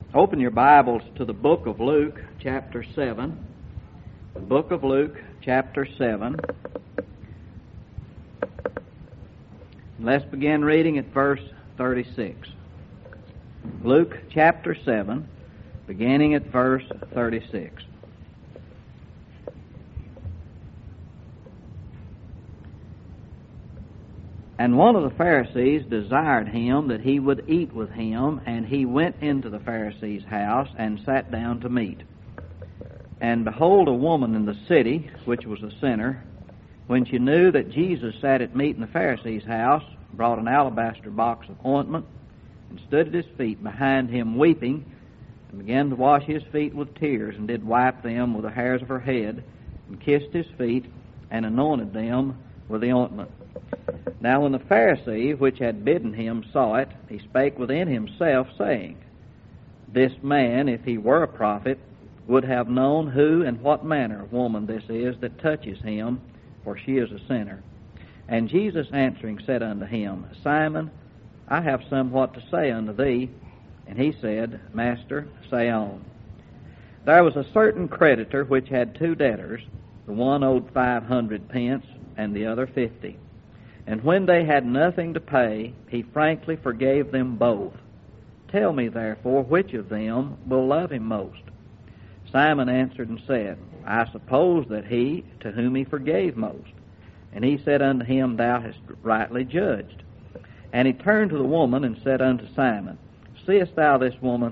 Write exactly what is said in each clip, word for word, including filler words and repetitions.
Open your Bibles to the book of Luke, chapter seven. The book of Luke, chapter seven. Let's begin reading at verse thirty-six. Luke, chapter seven, beginning at verse thirty-six. And one of the Pharisees desired him that he would eat with him, and he went into the Pharisee's house and sat down to meat. And behold, a woman in the city, which was a sinner, when she knew that Jesus sat at meat in the Pharisee's house, brought an alabaster box of ointment, and stood at his feet behind him weeping, and began to wash his feet with tears, and did wipe them with the hairs of her head, and kissed his feet, and anointed them with the ointment. Now when the Pharisee which had bidden him saw it, he spake within himself, saying, This man, if he were a prophet, would have known who and what manner of woman this is that touches him, for she is a sinner. And Jesus answering said unto him, Simon, I have somewhat to say unto thee. And he said, Master, say on. There was a certain creditor which had two debtors. The one owed five hundred pence, and the other fifty. And when they had nothing to pay, he frankly forgave them both. Tell me, therefore, which of them will love him most? Simon answered and said, I suppose that he to whom he forgave most. And he said unto him, Thou hast rightly judged. And he turned to the woman and said unto Simon, Seest thou this woman?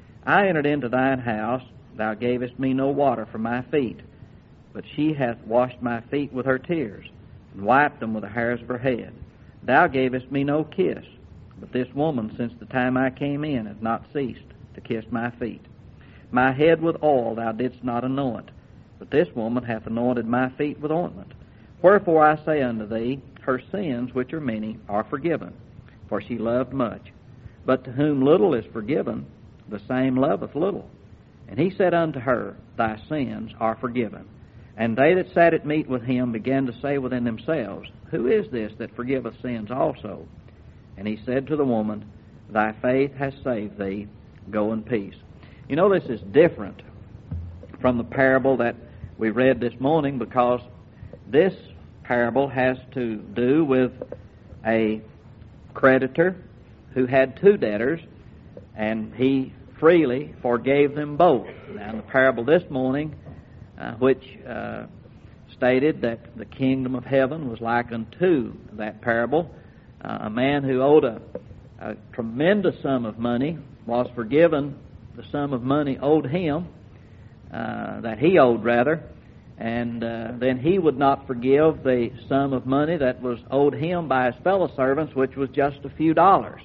I entered into thine house, thou gavest me no water for my feet, but she hath washed my feet with her tears, and wiped them with the hairs of her head. Thou gavest me no kiss, but this woman, since the time I came in, hath not ceased to kiss my feet. My head with oil thou didst not anoint, but this woman hath anointed my feet with ointment. Wherefore I say unto thee, her sins, which are many, are forgiven, for she loved much. But to whom little is forgiven, the same loveth little. And he said unto her, Thy sins are forgiven. And they that sat at meat with him began to say within themselves, Who is this that forgiveth sins also? And he said to the woman, Thy faith has saved thee. Go in peace. You know, this is different from the parable that we read this morning, because this parable has to do with a creditor who had two debtors, and he freely forgave them both. Now, in the parable this morning, Uh, which uh, stated that the kingdom of heaven was like unto that parable. Uh, a man who owed a, a tremendous sum of money was forgiven the sum of money owed him, uh, that he owed rather, and uh, then he would not forgive the sum of money that was owed him by his fellow servants, which was just a few dollars.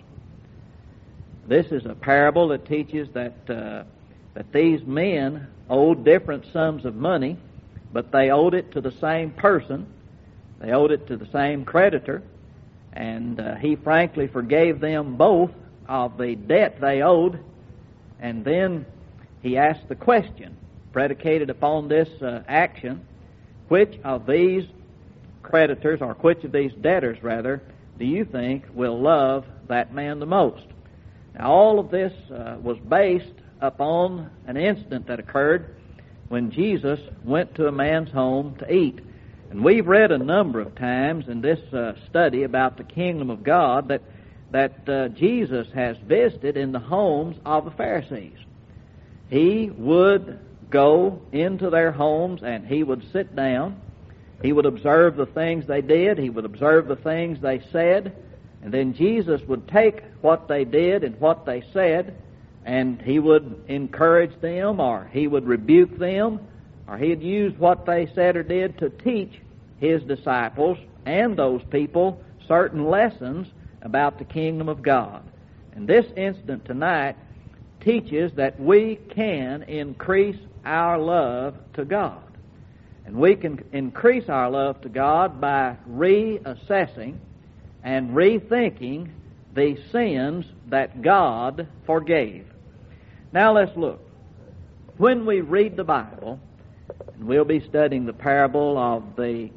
This is a parable that teaches that uh, that these men owed different sums of money, but they owed it to the same person. They owed it to the same creditor, and uh, he frankly forgave them both of the debt they owed. And then he asked the question, predicated upon this uh, action, which of these creditors, or which of these debtors rather, do you think will love that man the most? Now, all of this uh, was based upon an incident that occurred when Jesus went to a man's home to eat. And we've read a number of times in this uh, study about the kingdom of God that that uh, Jesus has visited in the homes of the Pharisees. He would go into their homes and he would sit down. He would observe the things they did. He would observe the things they said. And then Jesus would take what they did and what they said, and he would encourage them, or he would rebuke them, or he'd use what they said or did to teach his disciples and those people certain lessons about the kingdom of God. And this incident tonight teaches that we can increase our love to God. And we can increase our love to God by reassessing and rethinking the sins that God forgave. Now let's look. When we read the Bible, and we'll be studying the parable of the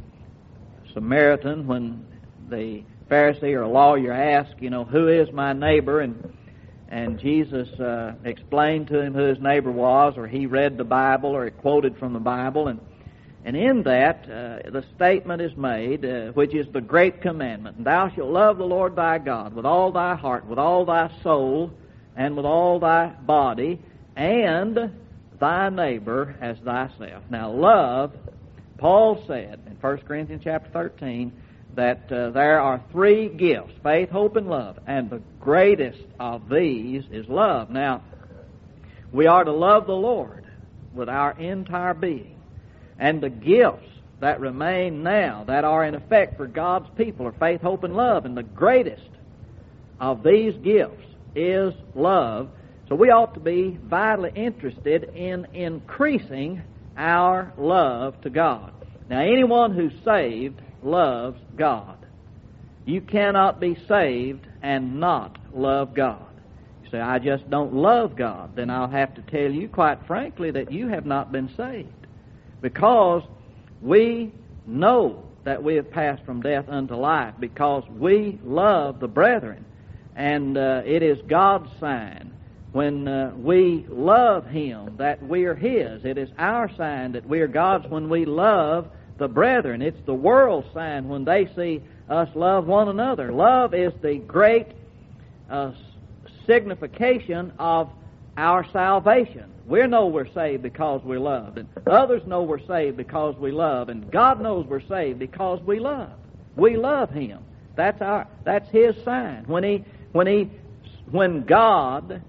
Samaritan when the Pharisee or lawyer asked, you know, who is my neighbor? And and Jesus uh, explained to him who his neighbor was, or he read the Bible, or he quoted from the Bible, and and in that uh, the statement is made, uh, which is the great commandment: "Thou shalt love the Lord thy God with all thy heart, with all thy soul, and with all thy body, and thy neighbor as thyself." Now, love, Paul said in First Corinthians chapter thirteen, that uh, there are three gifts: faith, hope, and love. And the greatest of these is love. Now, we are to love the Lord with our entire being. And the gifts that remain now, that are in effect for God's people, are faith, hope, and love. And the greatest of these gifts is love. So we ought to be vitally interested in increasing our love to God. Now, anyone who's saved loves God. You cannot be saved and not love God. You say, "I just don't love God." Then I'll have to tell you, quite frankly, that you have not been saved. Because we know that we have passed from death unto life, because we love the brethren. And uh, it is God's sign when uh, we love Him that we are His. It is our sign that we are God's when we love the brethren. It's the world's sign when they see us love one another. Love is the great uh, signification of our salvation. We know we're saved because we're loved, and others know we're saved because we love, and God knows we're saved because we love. We love Him. That's our. That's His sign. When He, when He, when God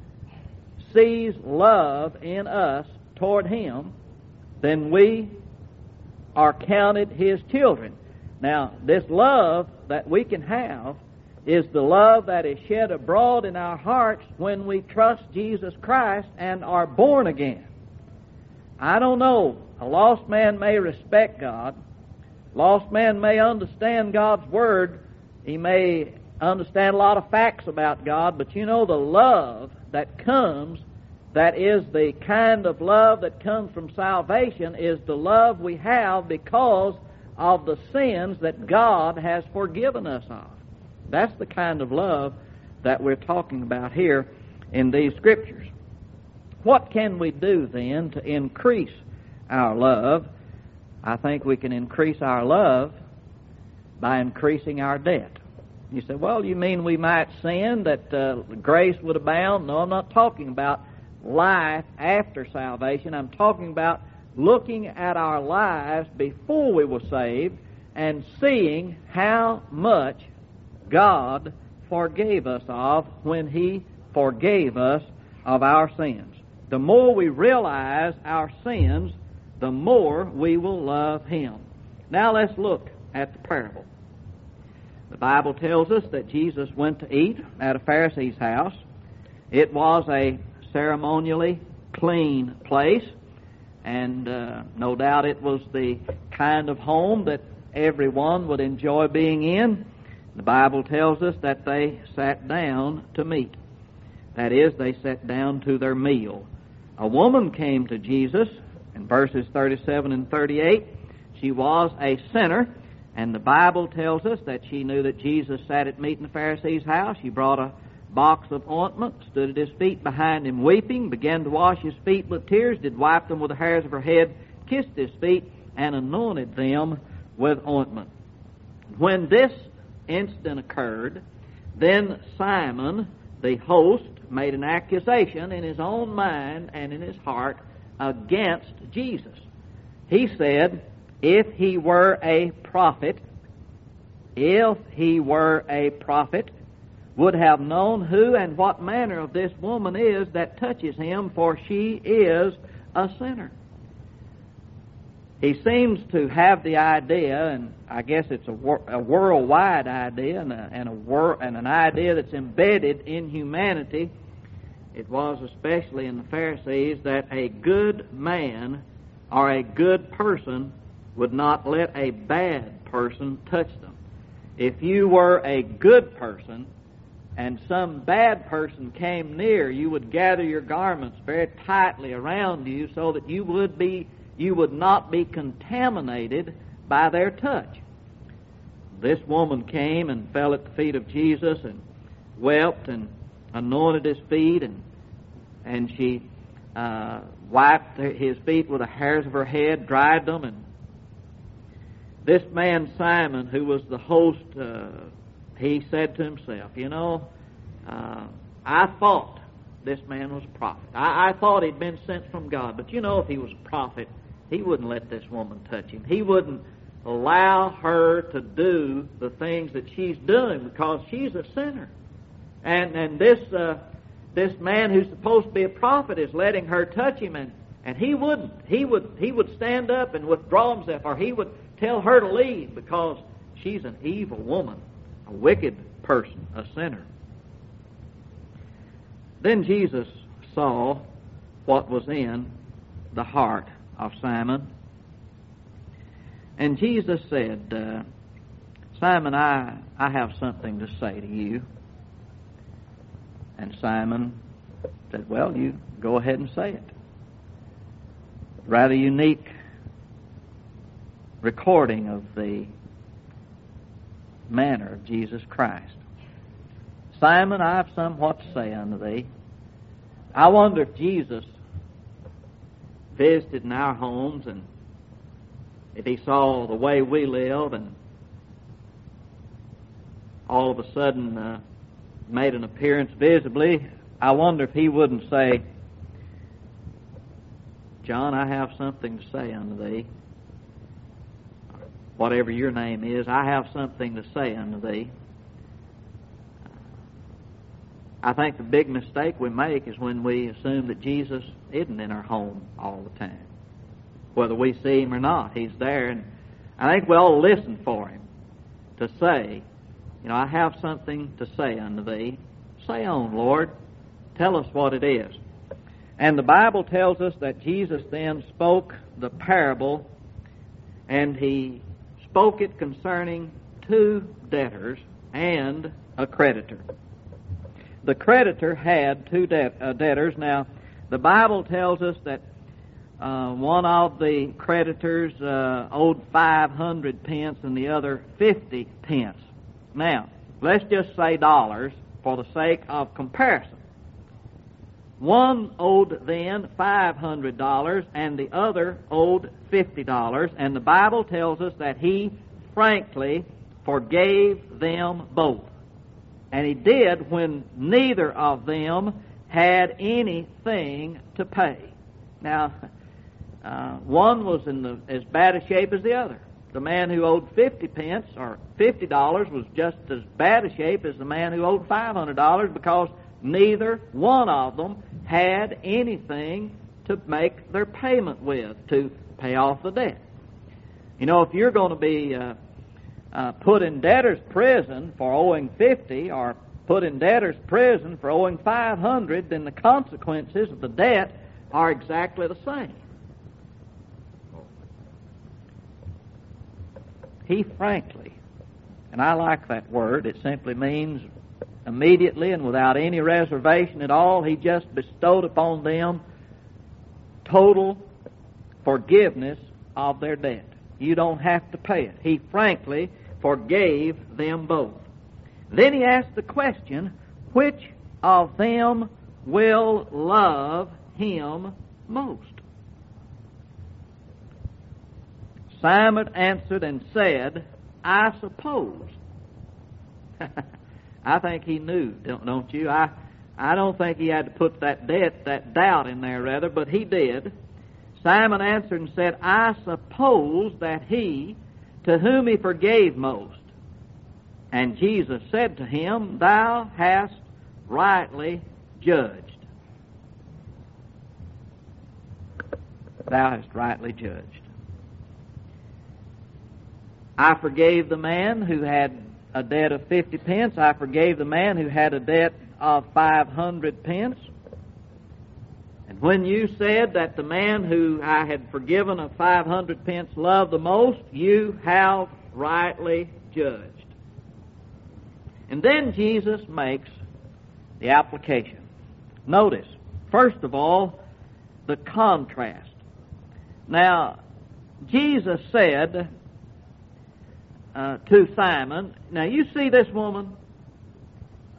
sees love in us toward Him, then we are counted His children. Now, this love that we can have is the love that is shed abroad in our hearts when we trust Jesus Christ and are born again. I don't know. A lost man may respect God. Lost man may understand God's Word. He may understand a lot of facts about God, but you know, the love that comes, that is the kind of love that comes from salvation, is the love we have because of the sins that God has forgiven us of. That's the kind of love that we're talking about here in these Scriptures. What can we do then to increase our love? I think we can increase our love by increasing our debt. You say, "Well, you mean we might sin that uh, grace would abound?" No, I'm not talking about life after salvation. I'm talking about looking at our lives before we were saved and seeing how much God forgave us of when He forgave us of our sins. The more we realize our sins, the more we will love Him. Now let's look at the parable. The Bible tells us that Jesus went to eat at a Pharisee's house. It was a ceremonially clean place, and uh, no doubt it was the kind of home that everyone would enjoy being in. The Bible tells us that they sat down to meat. That is, they sat down to their meal. A woman came to Jesus in verses thirty-seven and thirty-eight. She was a sinner, and the Bible tells us that she knew that Jesus sat at meat in the Pharisee's house. She brought a box of ointment, stood at His feet behind Him weeping, began to wash His feet with tears, did wipe them with the hairs of her head, kissed His feet, and anointed them with ointment. When this incident occurred, then Simon, the host, made an accusation in his own mind and in his heart against Jesus. He said, if he were a prophet, if he were a prophet, would have known who and what manner of this woman is that touches him, for she is a sinner. He seems to have the idea, and I guess it's a, wor- a worldwide idea and, a, and, a wor- and an idea that's embedded in humanity. It was especially in the Pharisees that a good man or a good person would not let a bad person touch them. If you were a good person and some bad person came near, you would gather your garments very tightly around you so that you would be you would not be contaminated by their touch. This woman came and fell at the feet of Jesus and wept and anointed his feet, and and she uh, wiped his feet with the hairs of her head, dried them, and this man Simon, who was the host, uh, he said to himself, you know, uh, I thought this man was a prophet. I, I thought he'd been sent from God, but you know, if he was a prophet, he wouldn't let this woman touch him. He wouldn't allow her to do the things that she's doing because she's a sinner. And and this uh, this man who's supposed to be a prophet is letting her touch him, and, and he wouldn't. He would he would stand up and withdraw himself, or he would tell her to leave because she's an evil woman, a wicked person, a sinner. Then Jesus saw what was in the heart of Simon. And Jesus said, uh, Simon, I, I have something to say to you. And Simon said, well, you go ahead and say it. Rather unique recording of the manner of Jesus Christ. Simon, I have somewhat to say unto thee. I wonder if Jesus visited in our homes and if he saw the way we live and all of a sudden uh, made an appearance visibly, I wonder if he wouldn't say, John, I have something to say unto thee. Whatever your name is, I have something to say unto thee. I think the big mistake we make is when we assume that Jesus isn't in our home all the time. Whether we see him or not, he's there. And I think we all listen for him to say, you know, I have something to say unto thee. Say on, Lord. Tell us what it is. And the Bible tells us that Jesus then spoke the parable, and he spoke it concerning two debtors and a creditor. The creditor had two debt, uh, debtors. Now, the Bible tells us that uh, one of the creditors uh, owed five hundred pence and the other fifty pence. Now, let's just say dollars for the sake of comparison. One owed then five hundred dollars and the other owed fifty dollars, and the Bible tells us that he frankly forgave them both. And he did when neither of them had anything to pay. Now, uh, one was in the, as bad a shape as the other. The man who owed fifty pence or fifty dollars was just as bad a shape as the man who owed five hundred dollars because neither one of them had anything to make their payment with to pay off the debt. You know, if you're going to be uh, uh, put in debtor's prison for owing fifty or put in debtor's prison for owing five hundred, then the consequences of the debt are exactly the same. He frankly, and I like that word, it simply means immediately and without any reservation at all, he just bestowed upon them total forgiveness of their debt. You don't have to pay it. He frankly forgave them both. Then he asked the question, which of them will love him most? Simon answered and said, I suppose. I think he knew, don't, don't you? I, I don't think he had to put that debt, that doubt in there, rather, but he did. Simon answered and said, I suppose that he to whom he forgave most. And Jesus said to him, Thou hast rightly judged. Thou hast rightly judged. I forgave the man who had a debt of fifty pence. I forgave the man who had a debt of five hundred pence. And when you said that the man who I had forgiven of five hundred pence loved the most, you have rightly judged. And then Jesus makes the application. Notice, first of all, the contrast. Now, Jesus said uh, to Simon, now you see this woman,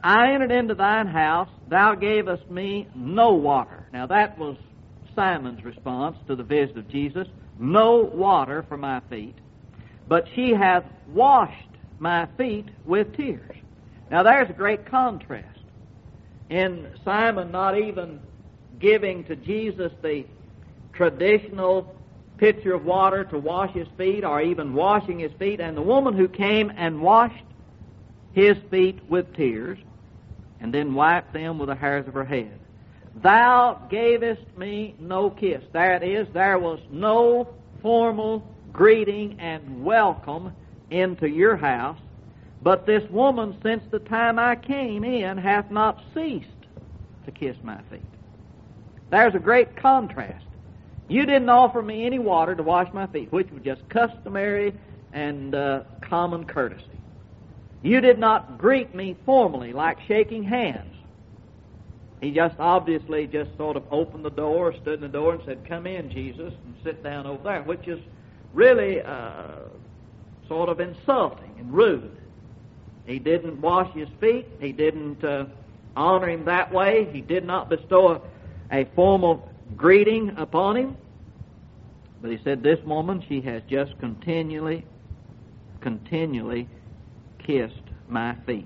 I entered into thine house, thou gavest me no water. Now that was Simon's response to the visit of Jesus. No water for my feet, but she hath washed my feet with tears. Now there's a great contrast in Simon not even giving to Jesus the traditional pitcher of water to wash his feet or even washing his feet, and the woman who came and washed his feet with tears and then wiped them with the hairs of her head. Thou gavest me no kiss. There it is. There was no formal greeting and welcome into your house, but this woman, since the time I came in, hath not ceased to kiss my feet. There's a great contrast. You didn't offer me any water to wash my feet, which was just customary and uh, common courtesy. You did not greet me formally like shaking hands. He just obviously just sort of opened the door, stood in the door and said, "Come in, Jesus, and sit down over there," which is really uh, sort of insulting and rude. He didn't wash his feet. He didn't uh, honor him that way. He did not bestow a, a formal greeting upon him. But he said, this woman, she has just continually, continually kissed my feet.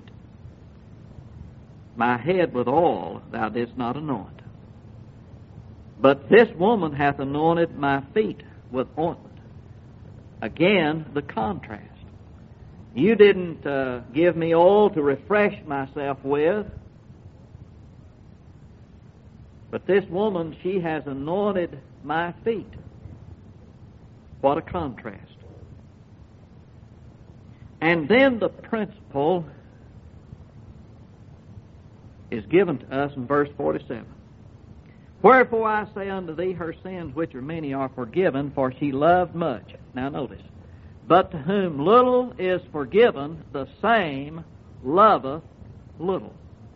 My head with oil thou didst not anoint, but this woman hath anointed my feet with ointment. Again, the contrast. You didn't uh, give me oil to refresh myself with, but this woman, she has anointed my feet. What a contrast. And then the principle is given to us in verse forty-seven. Wherefore I say unto thee, her sins, which are many, are forgiven, for she loved much. Now notice, but to whom little is forgiven, the same loveth little.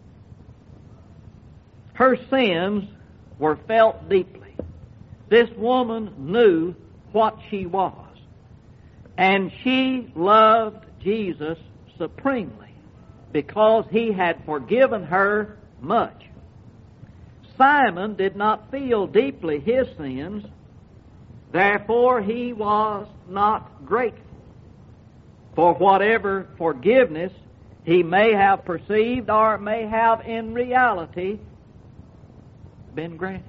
Her sins were felt deeply. This woman knew what she was, and she loved Jesus supremely because he had forgiven her much. Simon did not feel deeply his sins, therefore he was not grateful for whatever forgiveness he may have perceived or may have in reality been granted.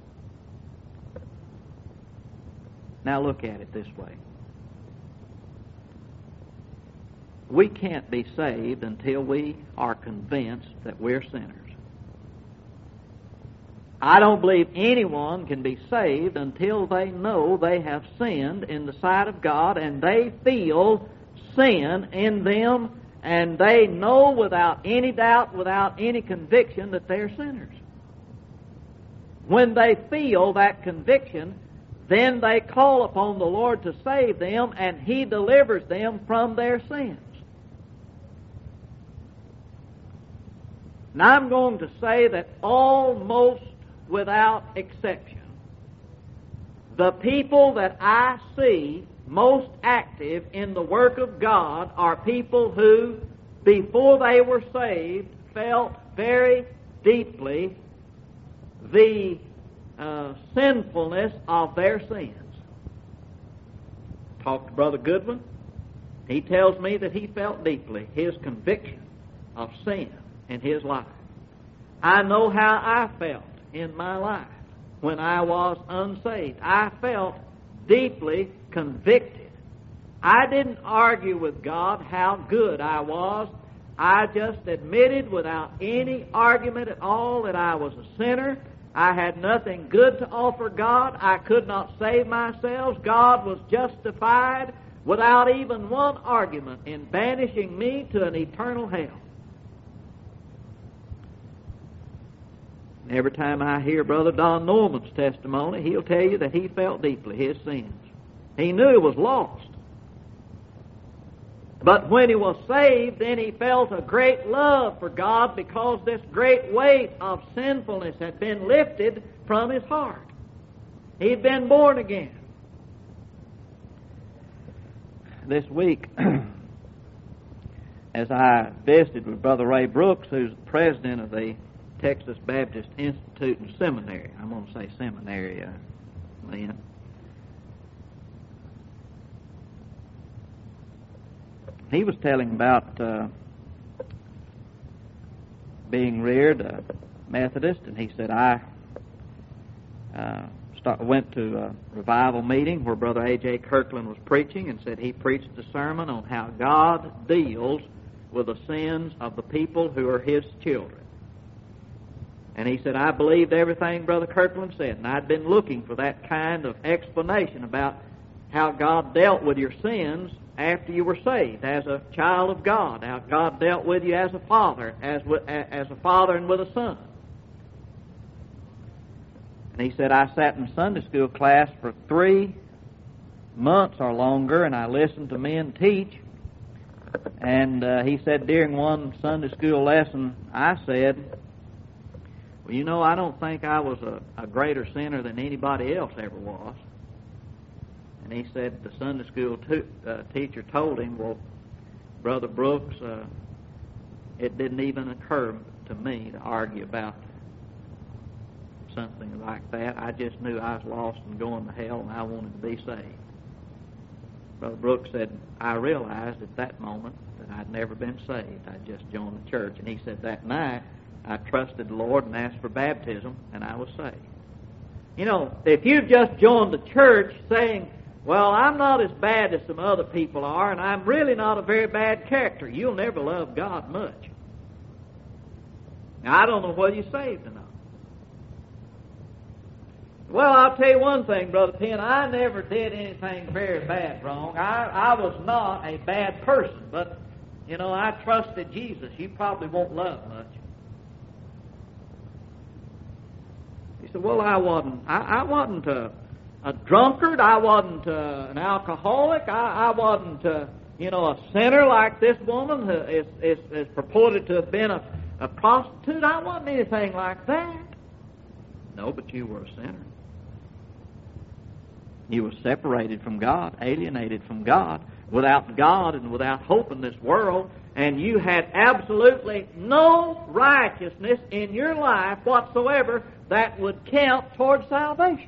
Now look at it this way. We can't be saved until we are convinced that we're sinners. I don't believe anyone can be saved until they know they have sinned in the sight of God and they feel sin in them and they know without any doubt, without any conviction that they're sinners. When they feel that conviction, then they call upon the Lord to save them and He delivers them from their sins. Now I'm going to say that almost without exception, the people that I see most active in the work of God are people who, before they were saved, felt very deeply the uh, sinfulness of their sins. Talked to Brother Goodwin. He tells me that he felt deeply his conviction of sin in his life. I know how I felt in my life when I was unsaved. I felt deeply convicted. I didn't argue with God how good I was. I just admitted without any argument at all that I was a sinner. I had nothing good to offer God. I could not save myself. God was justified without even one argument in banishing me to an eternal hell. Every time I hear Brother Don Norman's testimony, he'll tell you that he felt deeply his sins. He knew he was lost. But when he was saved, then he felt a great love for God because this great weight of sinfulness had been lifted from his heart. He'd been born again. This week, as I visited with Brother Ray Brooks, who's the president of the Texas Baptist Institute and Seminary. I'm going to say seminary, uh, Lynn. He was telling about uh, being reared a Methodist, and he said, I uh, start, went to a revival meeting where Brother A J Kirkland was preaching, and said he preached a sermon on how God deals with the sins of the people who are His children. And he said, I believed everything Brother Kirkland said, and I'd been looking for that kind of explanation about how God dealt with your sins after you were saved, as a child of God, how God dealt with you as a father, as with, as a father and with a son. And he said, I sat in Sunday school class for three months or longer, and I listened to men teach. And uh, he said, during one Sunday school lesson, I said, well, you know, I don't think I was a, a greater sinner than anybody else ever was. And he said the Sunday school to, uh, teacher told him, well, Brother Brooks, uh, it didn't even occur to me to argue about something like that. I just knew I was lost and going to hell, and I wanted to be saved. Brother Brooks said, I realized at that moment that I'd never been saved. I just joined the church. And he said that night, I trusted the Lord and asked for baptism, and I was saved. You know, if you've just joined the church saying, well, I'm not as bad as some other people are, and I'm really not a very bad character, you'll never love God much. Now, I don't know whether you're saved or not. Well, I'll tell you one thing, Brother Penn, I never did anything very bad wrong. I, I was not a bad person, but, you know, I trusted Jesus. You probably won't love much. He said, well, I wasn't, I, I wasn't a, a drunkard. I wasn't uh, an alcoholic. I, I wasn't, uh, you know, a sinner like this woman who is, is, is purported to have been a, a prostitute. I wasn't anything like that. No, but you were a sinner. You were separated from God, alienated from God, without God and without hope in this world, and you had absolutely no righteousness in your life whatsoever that would count towards salvation.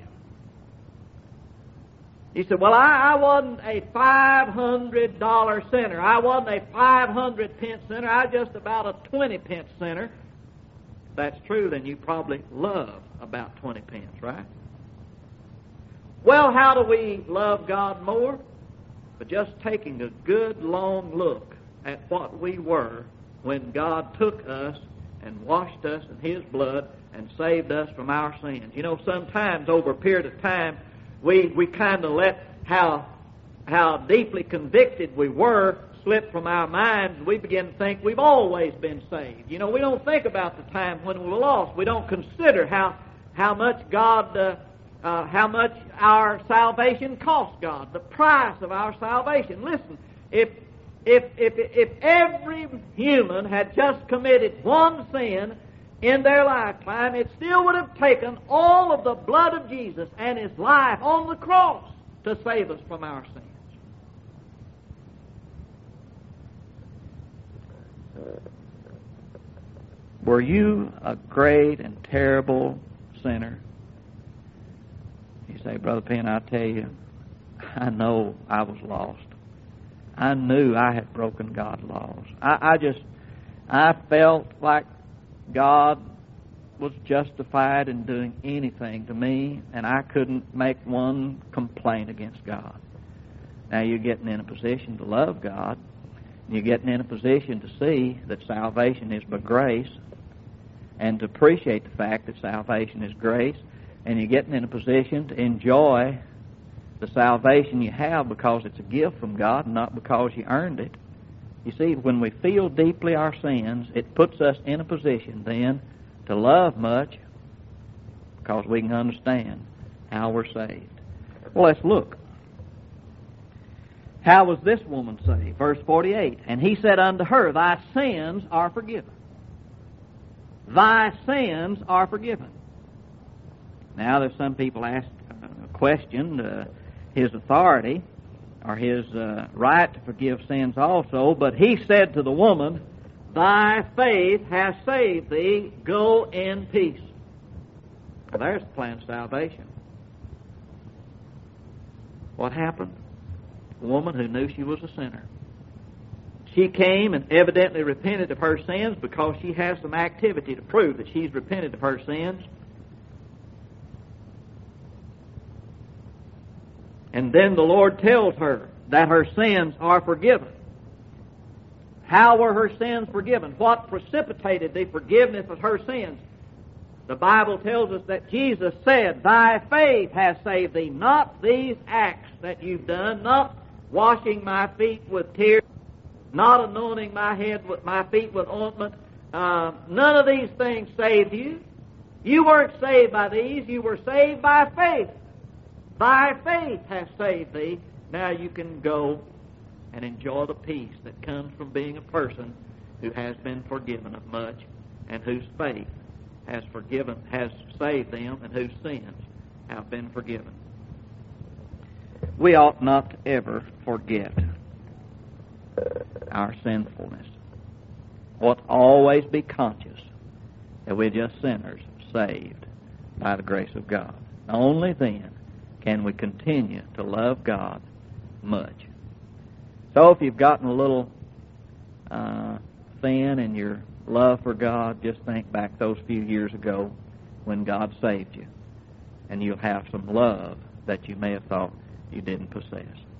He said, well, I, I wasn't a five hundred dollar sinner. I wasn't a five hundred pence sinner. I was just about a twenty pence sinner. If that's true, then you probably love about twenty pence, right? Well, how do we love God more? But just taking a good long look at what we were when God took us and washed us in His blood and saved us from our sins. You know, sometimes over a period of time, we, we kind of let how, how deeply convicted we were slip from our minds, and we begin to think we've always been saved. You know, we don't think about the time when we were lost. We don't consider how, how much God... Uh, Uh, how much our salvation cost God, the price of our salvation. Listen, if if if if every human had just committed one sin in their lifetime, it still would have taken all of the blood of Jesus and His life on the cross to save us from our sins. Were you a great and terrible sinner? You say, Brother Penn, I tell you, I know I was lost. I knew I had broken God's laws. I, I just, I felt like God was justified in doing anything to me, and I couldn't make one complaint against God. Now you're getting in a position to love God. You're getting in a position to see that salvation is by grace, and to appreciate the fact that salvation is grace. And you're getting in a position to enjoy the salvation you have because it's a gift from God, not because you earned it. You see, when we feel deeply our sins, it puts us in a position then to love much because we can understand how we're saved. Well, let's look. How was this woman saved? Verse forty-eight, and he said unto her, thy sins are forgiven. Thy sins are forgiven. Now, there's some people ask a question, uh, his authority. or his uh, right to forgive sins also. But he said to the woman, "Thy faith hath saved thee. Go in peace." Well, there's the plan of salvation. What happened? A woman who knew she was a sinner. She came and evidently repented of her sins because she has some activity to prove that she's repented of her sins. And then the Lord tells her that her sins are forgiven. How were her sins forgiven? What precipitated the forgiveness of her sins? The Bible tells us that Jesus said, "Thy faith hath saved thee." Not these acts that you've done, not washing my feet with tears, not anointing my head with my feet with ointment. Uh, none of these things saved you. You weren't saved by these. You were saved by faith. Thy faith hath saved thee. Now you can go and enjoy the peace that comes from being a person who has been forgiven of much, and whose faith has forgiven, has saved them, and whose sins have been forgiven. We ought not to ever forget our sinfulness. We ought to always be conscious that we're just sinners saved by the grace of God. Only then can we continue to love God much. So if you've gotten a little uh, thin in your love for God, just think back those few years ago when God saved you, and you'll have some love that you may have thought you didn't possess.